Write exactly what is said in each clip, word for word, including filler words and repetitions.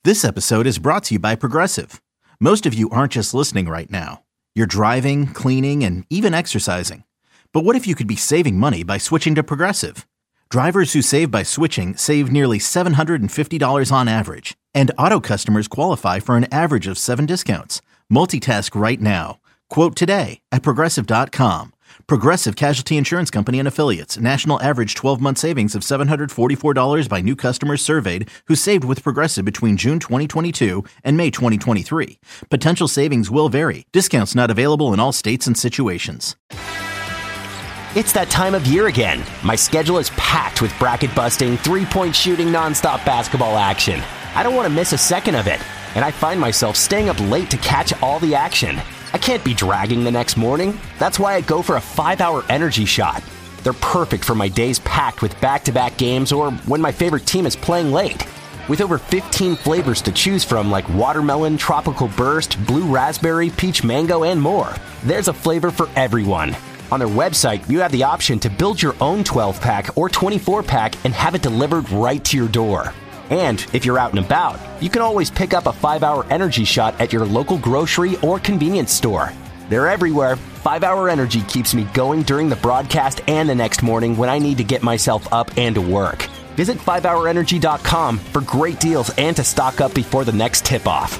This episode is brought to you by Progressive. Most of you aren't just listening right now. You're driving, cleaning, and even exercising. But what if you could be saving money by switching to Progressive? Drivers who save by switching save nearly seven hundred fifty dollars on average. And auto customers qualify for an average of seven discounts. Multitask right now. Quote today at Progressive dot com. Progressive Casualty Insurance Company and Affiliates. National average twelve-month savings of seven hundred forty-four dollars by new customers surveyed who saved with Progressive between June twenty twenty-two and May twenty twenty-three. Potential savings will vary. Discounts not available in all states and situations. It's that time of year again. My schedule is packed with bracket-busting, three-point shooting, nonstop basketball action. I don't want to miss a second of it, and I find myself staying up late to catch all the action. I can't be dragging the next morning. That's why I go for a five-hour energy shot. They're perfect for my days packed with back-to-back games or when my favorite team is playing late. With over fifteen flavors to choose from like watermelon, tropical burst, blue raspberry, peach mango, and more, there's a flavor for everyone. On their website, you have the option to build your own twelve-pack or twenty-four-pack and have it delivered right to your door. And if you're out and about, you can always pick up a five-hour energy shot at your local grocery or convenience store. They're everywhere. five-hour Energy keeps me going during the broadcast and the next morning when I need to get myself up and to work. Visit five hour energy dot com for great deals and to stock up before the next tip-off.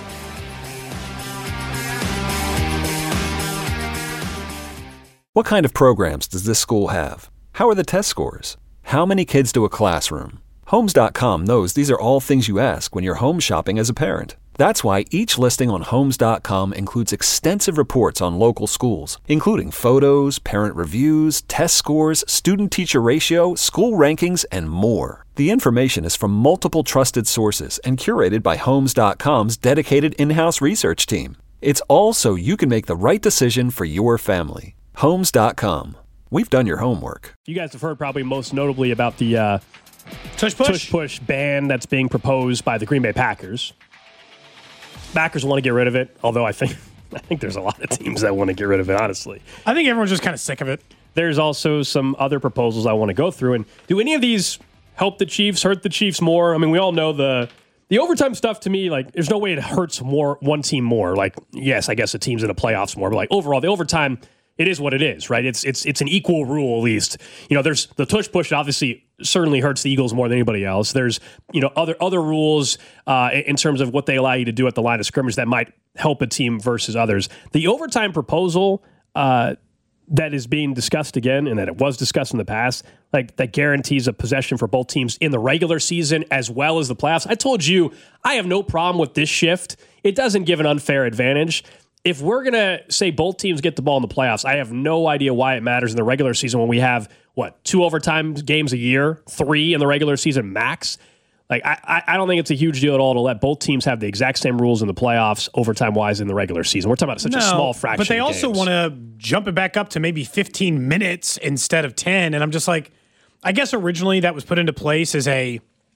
What kind of programs does this school have? How are the test scores? How many kids do a classroom? Homes dot com knows these are all things you ask when you're home shopping as a parent. That's why each listing on Homes dot com includes extensive reports on local schools, including photos, parent reviews, test scores, student-teacher ratio, school rankings, and more. The information is from multiple trusted sources and curated by Homes dot com's dedicated in-house research team. It's all so you can make the right decision for your family. Homes dot com. We've done your homework. You guys have heard probably most notably about the uh, tush push? tush push ban that's being proposed by the Green Bay Packers. Packers want to get rid of it, although I think I think there's a lot of teams that want to get rid of it, honestly. I think everyone's just kind of sick of it. There's also some other proposals I want to go through. And do any of these help the Chiefs, hurt the Chiefs more? I mean, we all know the the overtime stuff to me, like, there's no way it hurts more one team more. Like, yes, I guess the team's in the playoffs more, but like overall, the overtime, it is what it is, right? It's it's it's an equal rule, at least. You know, there's the tush push, obviously certainly hurts the Eagles more than anybody else. There's, you know, other other rules uh, in terms of what they allow you to do at the line of scrimmage that might help a team versus others. The overtime proposal uh, that is being discussed again, and that it was discussed in the past, like that guarantees a possession for both teams in the regular season as well as the playoffs. I told you, I have no problem with this shift. It doesn't give an unfair advantage. If we're going to say both teams get the ball in the playoffs, I have no idea why it matters in the regular season when we have, what, two overtime games a year, three in the regular season max. Like, I, I don't think it's a huge deal at all to let both teams have the exact same rules in the playoffs, overtime-wise, in the regular season. We're talking about such no, a small fraction but they of also games. want to jump it back up to maybe fifteen minutes instead of ten, and I'm just like, I guess originally that was put into place as a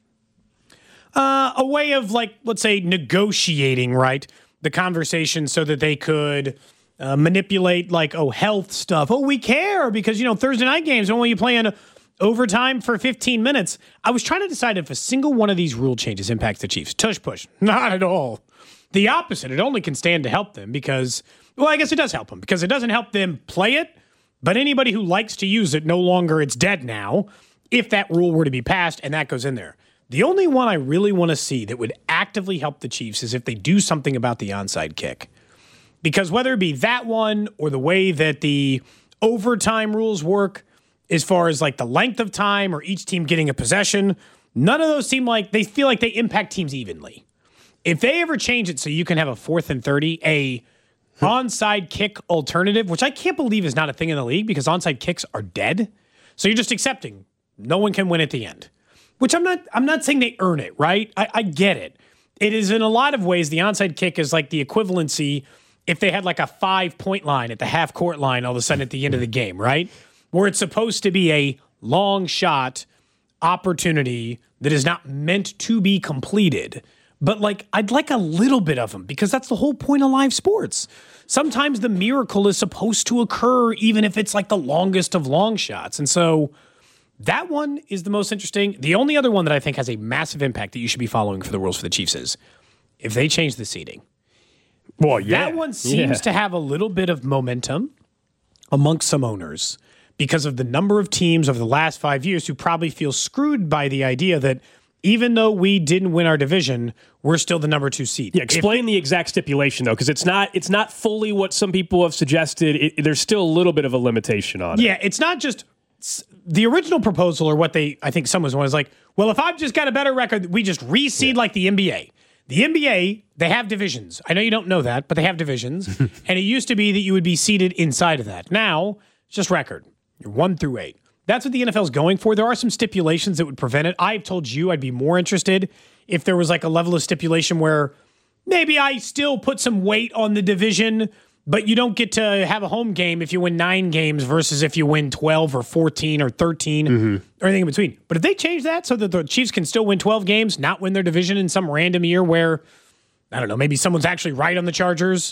uh, a way of, like, let's say, negotiating, right? The conversation so that they could uh, manipulate, like, oh, health stuff. Oh, we care because, you know, Thursday night games, only you playing overtime for fifteen minutes. I was trying to decide if a single one of these rule changes impacts the Chiefs. Tush push. Not at all. The opposite. It only can stand to help them because, well, I guess it does help them because it doesn't help them play it, but anybody who likes to use it, no longer, it's dead now, if that rule were to be passed and that goes in there. The only one I really want to see that would actively help the Chiefs is if they do something about the onside kick. Because whether it be that one or the way that the overtime rules work as far as like the length of time or each team getting a possession, none of those seem like they feel like they impact teams evenly. If they ever change it so you can have a fourth and thirty, a onside kick alternative, which I can't believe is not a thing in the league because onside kicks are dead. So you're just accepting no one can win at the end. Which I'm not I'm not saying they earn it, right? I, I get it. It is in a lot of ways, the onside kick is like the equivalency if they had like a five-point line at the half-court line all of a sudden at the end of the game, right? Where it's supposed to be a long shot opportunity that is not meant to be completed. But like, I'd like a little bit of them because that's the whole point of live sports. Sometimes the miracle is supposed to occur even if it's like the longest of long shots. And so that one is the most interesting. The only other one that I think has a massive impact that you should be following for the rules for the Chiefs is if they change the seating. Well, yeah. That one seems yeah. to have a little bit of momentum amongst some owners because of the number of teams over the last five years who probably feel screwed by the idea that even though we didn't win our division, we're still the number two seed. Yeah, explain if, the exact stipulation, though, because it's not it's not fully what some people have suggested. It, there's still a little bit of a limitation on it. Yeah, it's not just the original proposal, or what they, I think someone was like, well, if I've just got a better record, we just reseed yeah. like the N B A. The N B A, they have divisions. I know you don't know that, but they have divisions. And it used to be that you would be seated inside of that. Now, it's just record. You're one through eight. That's what the N F L is going for. There are some stipulations that would prevent it. I've told you I'd be more interested if there was like a level of stipulation where maybe I still put some weight on the division, but you don't get to have a home game if you win nine games versus if you win twelve or fourteen or thirteen mm-hmm. or anything in between. But if they change that so that the Chiefs can still win twelve games, not win their division in some random year where, I don't know, maybe someone's actually right on the Chargers,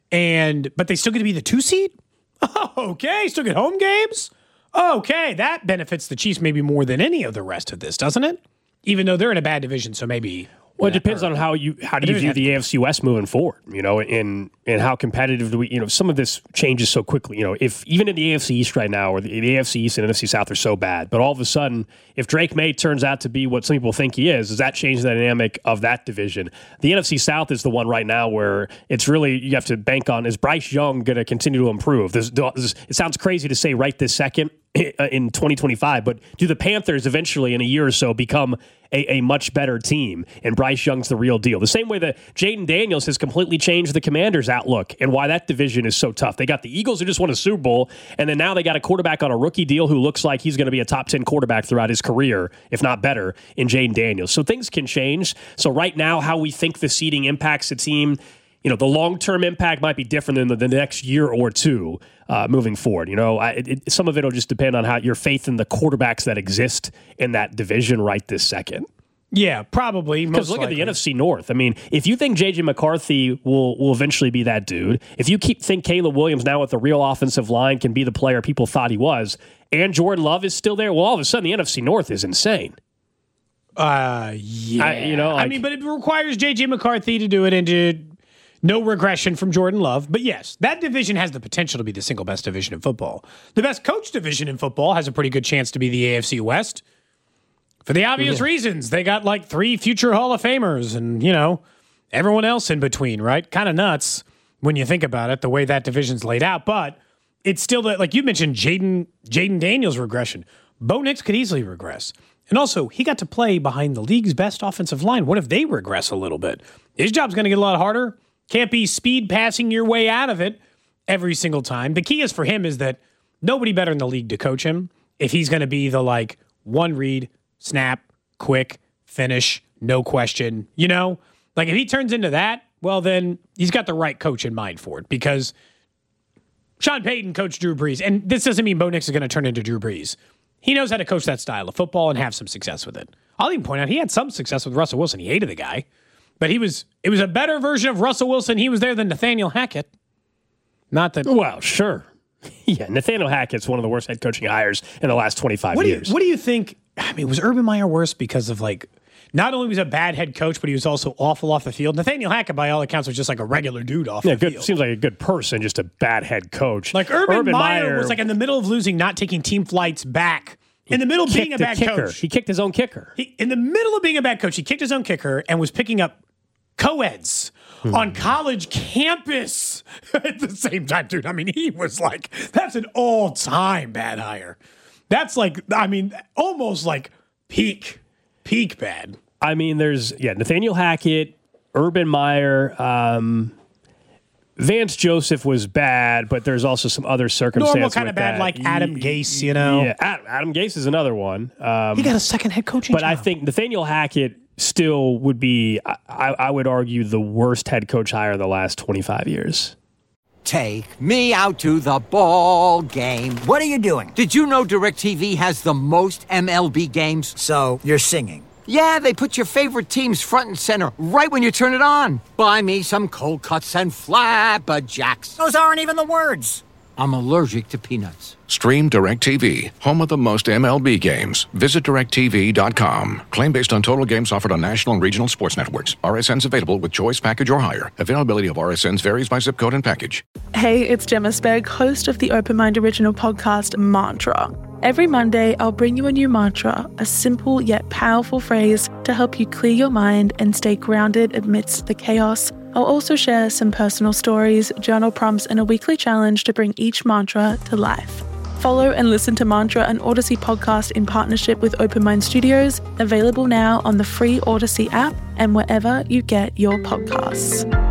and but they still get to be the two seed? Oh, okay, still get home games? Okay, that benefits the Chiefs maybe more than any of the rest of this, doesn't it? Even though they're in a bad division, so maybe... Well, it depends on how you how do you view the A F C West moving forward, you know, and and how competitive do we, you know, some of this changes so quickly. You know, if even in the A F C East right now, or the, the A F C East and N F C South are so bad, but all of a sudden, if Drake May turns out to be what some people think he is, does that change the dynamic of that division? The N F C South is the one right now where it's really, you have to bank on, is Bryce Young going to continue to improve? There's, there's, it sounds crazy to say right this second in twenty twenty-five, but do the Panthers eventually in a year or so become a, a much better team, and Bryce Young's the real deal? The same way that Jaden Daniels has completely changed the Commanders' outlook and why that division is so tough. They got the Eagles who just won a Super Bowl, and then now they got a quarterback on a rookie deal who looks like he's going to be a top ten quarterback throughout his career, if not better, in Jaden Daniels. So things can change. So right now, how we think the seeding impacts the team, you know, the long-term impact might be different than the, the next year or two uh, moving forward. You know, I, it, some of it will just depend on how your faith in the quarterbacks that exist in that division right this second. Yeah, probably. Because look likely. at the N F C North. I mean, if you think J J McCarthy will will eventually be that dude, if you keep think Caleb Williams now with the real offensive line can be the player people thought he was, and Jordan Love is still there, well, all of a sudden the N F C North is insane. Uh, yeah. I, you know, like, I mean, but it requires J J McCarthy to do it and to... No regression from Jordan Love. But yes, that division has the potential to be the single best division in football. The best coach division in football has a pretty good chance to be the A F C West. For the obvious yeah. reasons. They got like three future Hall of Famers and, you know, everyone else in between, right? Kind of nuts when you think about it, the way that division's laid out. But it's still, that, like you mentioned, Jaden Jaden Daniels' regression. Bo Nix could easily regress. And also, he got to play behind the league's best offensive line. What if they regress a little bit? His job's going to get a lot harder. Can't be speed passing your way out of it every single time. The key is for him is that nobody better in the league to coach him if he's going to be the, like, one read, snap, quick, finish, no question. You know? Like, if he turns into that, well, then he's got the right coach in mind for it because Sean Payton coached Drew Brees. And this doesn't mean Bo Nix is going to turn into Drew Brees. He knows how to coach that style of football and have some success with it. I'll even point out he had some success with Russell Wilson. He hated the guy. But he was it was a better version of Russell Wilson. He was there than Nathaniel Hackett. Not that. Well, sure. Yeah, Nathaniel Hackett's one of the worst head coaching hires in the last twenty-five what do years. You, what do you think? I mean, was Urban Meyer worse because of, like, not only was he a bad head coach, but he was also awful off the field? Nathaniel Hackett, by all accounts, was just like a regular dude off yeah, the good, field. Seems like a good person, just a bad head coach. Like Urban, Urban Meyer, Meyer was like in the middle of losing, not taking team flights back. In the middle of being a bad kicker. coach. He kicked his own kicker. He, in the middle of being a bad coach, he kicked his own kicker and was picking up co-eds hmm. on college campus at the same time, dude. I mean, he was like, that's an all-time bad hire. That's like, I mean, almost like peak, peak bad. I mean, there's, yeah, Nathaniel Hackett, Urban Meyer, um, Vance Joseph was bad, but there's also some other circumstances. Normal kind of bad, that. like Adam Gase, you know? Yeah, Adam Gase is another one. Um, he got a second head coaching But job. I think Nathaniel Hackett still would be, I, I would argue, the worst head coach hire in the last twenty-five years. Take me out to the ball game. What are you doing? Did you know DirecTV has the most M L B games? So, you're singing. Yeah, they put your favorite teams front and center right when you turn it on. Buy me some cold cuts and flapjacks. Those aren't even the words. I'm allergic to peanuts. Stream DirecTV, home of the most M L B games. Visit direct T V dot com. Claim based on total games offered on national and regional sports networks. R S Ns available with choice package or higher. Availability of R S Ns varies by zip code and package. Hey, it's Gemma Spegg, host of the Open Mind original podcast, Mantra. Every Monday, I'll bring you a new mantra, a simple yet powerful phrase to help you clear your mind and stay grounded amidst the chaos. I'll also share some personal stories, journal prompts, and a weekly challenge to bring each mantra to life. Follow and listen to Mantra, an Odyssey podcast in partnership with Open Mind Studios, available now on the free Odyssey app and wherever you get your podcasts.